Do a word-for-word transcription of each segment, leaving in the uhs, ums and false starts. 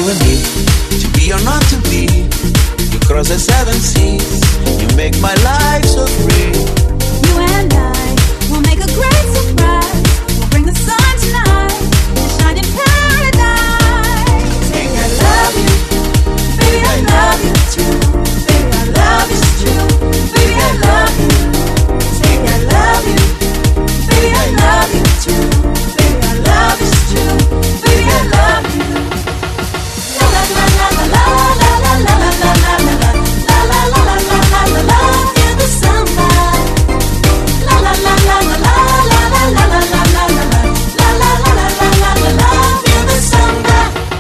You and me, to be or not to be. You cross the seven seas. You make my life so free. You and I will make a great surprise. We'll bring the sun tonight to shine in paradise. Baby, I love you. Baby, I love you too. Baby, I love you true. Baby, I love you. Baby, I love you. Baby, I love you too. Baby, I love you true. Baby, I love you. La la la la la la la la la la la la la la la la la la la la. Feel the samba. La la la la la la la la la la la la la la la la la la la la. Feel the samba.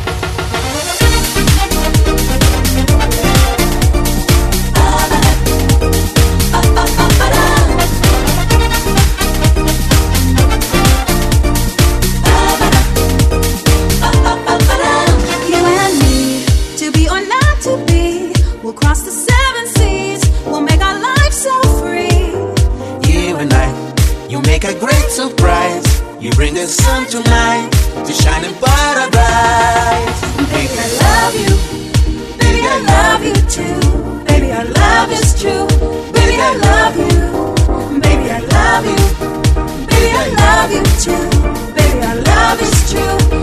You and me, to be or not to be. We'll cross the seven seas. We'll make our life so free. You and I, you make a great surprise. You bring the sun tonight to shine in paradise. Baby, I love you. Baby, I love you too. Baby, our love is true. Baby, I love you. Baby, I love you. Baby, I love you too. Baby, our love is true.